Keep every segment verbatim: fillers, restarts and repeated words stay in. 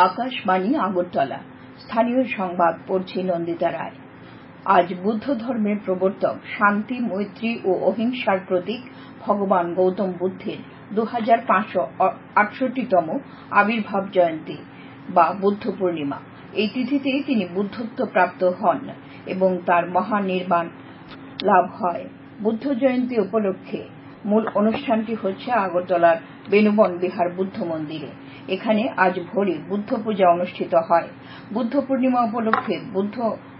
আকাশবাণী আগরতলা। স্থানীয় সংবাদ পড়ছি নন্দিতা রায়। আজ বুদ্ধ ধর্মের প্রবর্তক, শান্তি, মৈত্রী ও অহিংসার প্রতীক ভগবান গৌতম বুদ্ধের দু হাজার পাঁচশো আটষট্টিতম আবির্ভাব জয়ন্তী বা বুদ্ধ পূর্ণিমা। এই তিথিতেই তিনি বুদ্ধত্ব প্রাপ্ত হন এবং তার মহানির্বাণ লাভ হয়। বুদ্ধ জয়ন্তী উপলক্ষে মূল অনুষ্ঠানটি হচ্ছে আগরতলার বেনুবন বিহার বুদ্ধ মন্দিরে। এখানে আজ ভোরে বুদ্ধ পূজা অনুষ্ঠিত হয়। বুদ্ধ পূর্ণিমা উপলক্ষে বুদ্ধ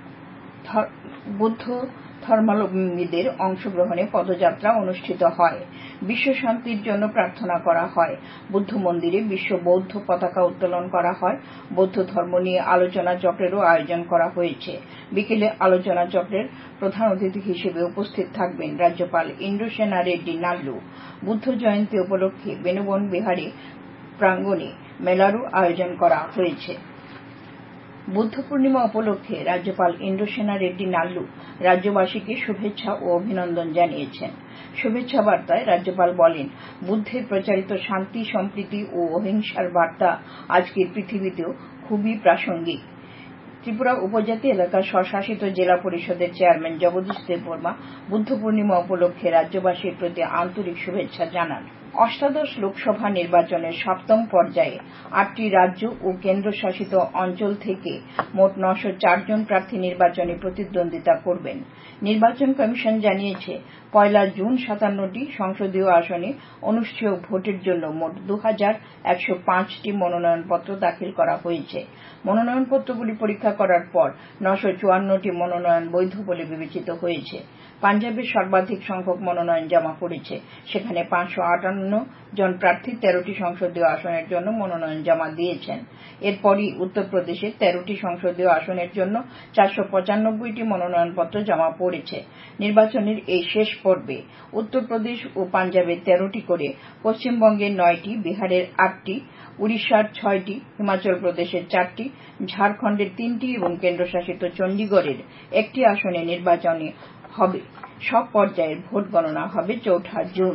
বুদ্ধ ধর্মাবলম্বীদের অংশগ্রহণে পদযাত্রা অনুষ্ঠিত হয়। বিশ্ব শান্তির জন্য প্রার্থনা করা হয়। বুদ্ধ মন্দিরে বিশ্ব বৌদ্ধ পতাকা উত্তোলন করা হয়। বৌদ্ধ ধর্ম নিয়ে আলোচনা চক্রেরও আয়োজন করা হয়েছে। বিকেলে আলোচনা চক্রের প্রধান অতিথি হিসেবে উপস্থিত থাকবেন রাজ্যপাল ইন্দ্রসেনা রেড্ডি নাল্লু। বুদ্ধ জয়ন্তী উপলক্ষে বেনুবন বিহারে প্রাঙ্গণে মেলারও আয়োজন করা হয়েছে। বুদ্ধ পূর্ণিমা উপলক্ষে রাজ্যপাল ইন্দ্রসেনা রেড্ডি নাল্লু রাজ্যবাসীকে শুভেচ্ছা ও অভিনন্দন জানিয়েছেন। শুভেচ্ছা বার্তায় রাজ্যপাল বলেন, বুদ্ধের প্রচারিত শান্তি, সম্প্রীতি ও অহিংসার বার্তা আজকের পৃথিবীতেও খুবই প্রাসঙ্গিক। ত্রিপুরা উপজাতি এলাকার স্বশাসিত জেলা পরিষদের চেয়ারম্যান জগদীশ দেববর্মা বুদ্ধ পূর্ণিমা উপলক্ষে রাজ্যবাসীর প্রতি আন্তরিক শুভেচ্ছা জানান। অষ্টাদশ লোকসভা নির্বাচনের সপ্তম পর্যায়ে আটটি রাজ্য ও কেন্দ্রশাসিত অঞ্চল থেকে মোট নশো চার জন প্রার্থী নির্বাচনে প্রতিদ্বন্দ্বিতা করবেন। নির্বাচন কমিশন জানিয়েছে, পয়লা জুন সাতান্নটি সংসদীয় আসনে অনুষ্ঠেয় ভোটের জন্য মোট দু হাজার একশো পাঁচটি মনোনয়নপত্র দাখিল করা হয়েছে। মনোনয়নপত্রগুলি পরীক্ষা করার পর নশো চুয়ান্নটি মনোনয়ন বৈধ বলে বিবেচিত হয়েছে। পাঞ্জাবের সর্বাধিক সংখ্যক মনোনয়ন জমা পড়েছে। সেখানে পাঁচশো আটান্ন জন প্রার্থী তেরোটি সংসদীয় আসনের জন্য মনোনয়ন জমা দিয়েছেন। এরপরই উত্তরপ্রদেশে তেরোটি সংসদীয় আসনের জন্য চারশো পঁচানব্বইটি মনোনয়নপত্র জমা পড়েছে। নির্বাচনের এই শেষ পর্বে উত্তরপ্রদেশ ও পাঞ্জাবে তেরোটি করে, পশ্চিমবঙ্গের নয়টি, বিহারের আটটি, উড়িষ্যার ছয়টি, হিমাচল প্রদেশের চারটি, ঝাড়খণ্ডের তিনটি এবং কেন্দ্রশাসিত চণ্ডীগড়ের একটি আসনে নির্বাচনে হবে। সব পর্যায়ের ভোট গণনা হবে চৌঠা জুন।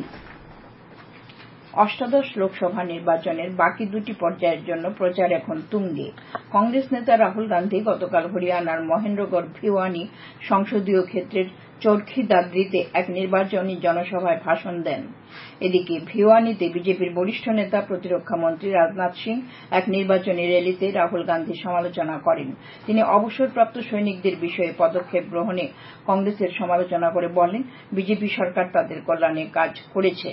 অষ্টাদশ লোকসভা নির্বাচনের বাকি দুটি পর্যায়ের জন্য প্রচার এখন তুঙ্গে। কংগ্রেস নেতা রাহুল গান্ধী গতকাল হরিয়ানার মহেন্দ্রগড় ভিওয়ানি সংসদীয় ক্ষেত্রের চরখি দাদ্রিতে এক নির্বাচনী জনসভায় ভাষণ দেন। এদিকে ভিওয়ানিতে বিজেপির বরিষ্ঠ নেতা প্রতিরক্ষা মন্ত্রী রাজনাথ সিং এক নির্বাচনী র্যালিতে রাহুল গান্ধীর সমালোচনা করেন। তিনি অবসরপ্রাপ্ত সৈনিকদের বিষয়ে পদক্ষেপ গ্রহণে কংগ্রেসের সমালোচনা করে বলেন, বিজেপি সরকার তাদের কল্যাণে কাজ করেছে।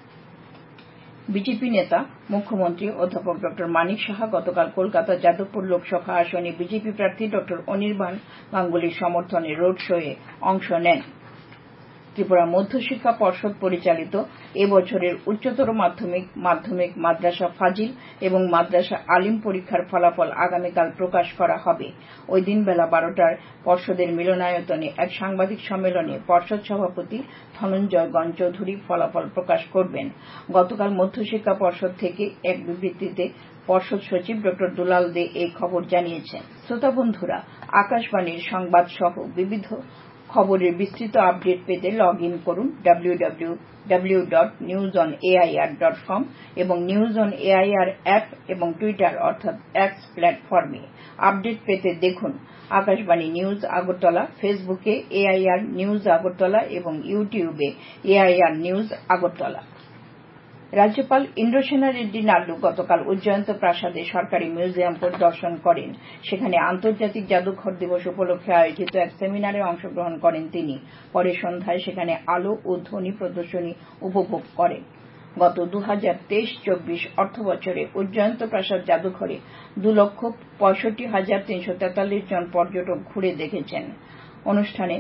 বিজেপি নেতা মুখ্যমন্ত্রী অধ্যাপক ড মানিক সাহা গতকাল কলকাতা যাদবপুর লোকসভা আসনে বিজেপি প্রার্থী ড অনির্বাণ গাঙ্গুলির সমর্থনে রোড শোয়ে অংশ নেন। ত্রিপুরা মধ্যশিক্ষা পর্ষদ পরিচালিত এবছরের উচ্চতর মাধ্যমিক, মাধ্যমিক, মাদ্রাসা ফাজিল এবং মাদ্রাসা আলিম পরীক্ষার ফলাফল আগামীকাল প্রকাশ করা হবে। ওই দিন বেলা বারোটায় পর্ষদের মিলনায়তনে এক সাংবাদিক সম্মেলনে পর্ষদ সভাপতি ধনঞ্জয় গণচৌধুরী ফলাফল প্রকাশ করবেন। গতকাল মধ্যশিক্ষা পর্ষদ থেকে এক বিবৃতিতে পর্ষদ সচিব ড দুলাল দে এই খবর জানিয়েছেন। শ্রোতা বন্ধুরা, আকাশবাণীর সংবাদ সহ বিবিধ খবরের বিস্তৃত আপডেট পেতে লগ ইন করুন W W W dot news on AIR dot com এবং নিউজ অন এআইআর অ্যাপ এবং টুইটার অর্থাৎ এক্স প্ল্যাটফর্মে। আপডেট পেতে দেখুন আকাশবাণী নিউজ আগরতলা, ফেসবুকে এআইআর নিউজ আগরতলা এবং ইউটিউবে এআইআর নিউজ আগরতলা। রাজ্যপাল ইন্দ্রসেনা রেড্ডি নাল্লু গতকাল উজ্জয়ন্ত প্রাসাদে সরকারি মিউজিয়াম পরিদর্শন করেন। সেখানে আন্তর্জাতিক জাদুঘর দিবস উপলক্ষে আয়োজিত এক সেমিনারে অংশগ্রহণ করেন তিনি। পরে সন্ধ্যায় সেখানে আলো ও ধ্বনি প্রদর্শনী উপভোগ করেন। গত দু হাজার তেইশ চব্বিশ অর্থবছরে উজ্জয়ন্ত প্রাসাদ জাদুঘরে দু লক্ষ পঁয়ষট্টি হাজার তিনশো তেতাল্লিশ জন পর্যটক ঘুরে দেখেছেন। অনুষ্ঠানে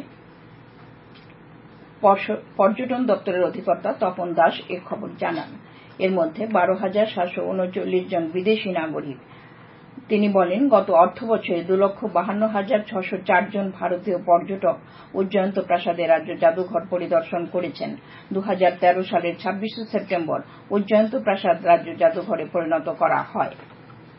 পর্যটন দপ্তরের অধিকর্তা তপন দাস এ খবর জানান। এর মধ্যে বারো হাজার সাতশো উনচল্লিশ জন বিদেশি নাগরিক। তিনি বলেন, গত অর্থবছরে দু লক্ষ বাহান্ন হাজার ছশো চার জন ভারতীয় পর্যটক উজ্জয়ন্ত প্রাসাদে রাজ্য জাদুঘর পরিদর্শন করেছেন। দু হাজার তেরো সালের ছাব্বিশে সেপ্টেম্বর উজ্জয়ন্ত প্রাসাদ রাজ্য জাদুঘরে পরিণত করা হয়।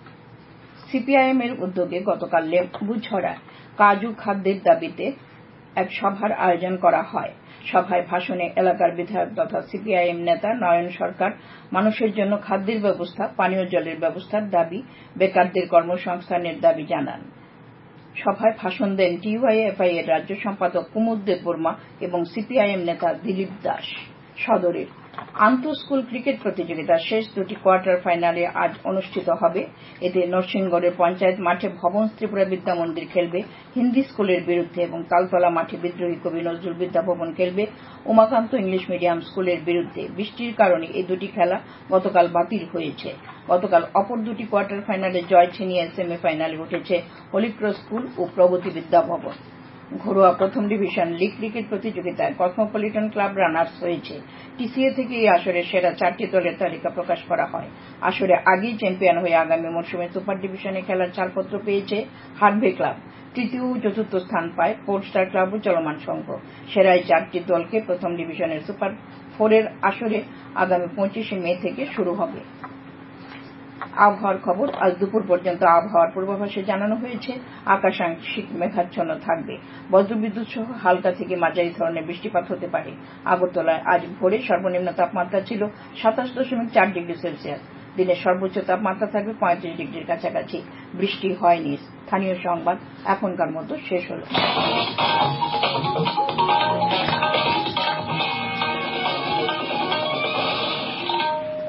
সিপিআইএম এর উদ্যোগে গতকাল লেম্বুছড়ায় কাজু খাদ্যের দাবিতে এক সভার আয়োজন করা হয়। সভায় ভাষণে এলাকার বিধায়ক তথা সিপিআইএম নেতা নয়ন সরকার মানুষের জন্য খাদ্যের ব্যবস্থা, পানীয় জলের ব্যবস্থার দাবি, বেকারদের কর্মসংস্থানের দাবি জানান। সভায় ভাষণ দেন টিওয়াইএফআই এর রাজ্য সম্পাদক কুমুদ দেববর্মা এবং সিপিআইএম নেতা দিলীপ দাস। সদরের আন্তঃস্কুল ক্রিকেট প্রতিযোগিতার শেষ দুটি কোয়ার্টার ফাইনালে আজ অনুষ্ঠিত হবে। এতে নরসিংগড়ের পঞ্চায়েত মাঠে ভবন ত্রিপুরা বিদ্যা মন্দির খেলবে হিন্দি স্কুলের বিরুদ্ধে এবং তালতলা মাঠে বিদ্রোহী কবি নজরুল বিদ্যা ভবন খেলবে উমাকান্ত ইংলিশ মিডিয়াম স্কুলের বিরুদ্ধে। বৃষ্টির কারণে এই দুটি খেলা গতকাল বাতিল হয়েছে। গতকাল অপর দুটি কোয়ার্টার ফাইনালে জয় ছিনিয়ে সেমিফাইনালে উঠেছে হলিক্রস স্কুল ও প্রগতি বিদ্যা ভবন। ঘরোয়া প্রথম ডিভিশন লীগ ক্রিকেট প্রতিযোগিতায় কসমোপলিটন ক্লাব রানার্স হয়েছে। টিসিএ থেকে এই আসরের সেরা চারটি দলের তালিকা প্রকাশ করা হয়। আসরে আগেই চ্যাম্পিয়ন হয়ে আগামী মরশুমে সুপার ডিভিশনে খেলার ছাড়পত্র পেয়েছে হার্ভে ক্লাব। তৃতীয় ও চতুর্থ স্থান পায় ফোর স্টার ক্লাব ও চলমান সংঘ। সেরা এই চারটি দলকে প্রথম ডিভিশনের সুপার ফোরের আসরে আগামী পঁচিশে মে থেকে শুরু হবে। আবহাওয়ার খবর। আজ দুপুর পর্যন্ত আবহাওয়ার পূর্বাভাসে জানানো হয়েছে আকাশ আংশিক মেঘাচ্ছন্ন থাকবে। বজ্রবিদ্যুৎ সহ হালকা থেকে মাঝারি ধরনের বৃষ্টিপাত হতে পারে। আগরতলায় আজ ভোরে সর্বনিম্ন তাপমাত্রা ছিল সাতাশ দশমিক চার ডিগ্রি সেলসিয়াস। দিনের সর্বোচ্চ তাপমাত্রা থাকবে পঁয়ত্রিশ ডিগ্রির কাছাকাছি। বৃষ্টি হয়নি। স্থানীয় সংবাদ এখনকার মতো শেষ হল।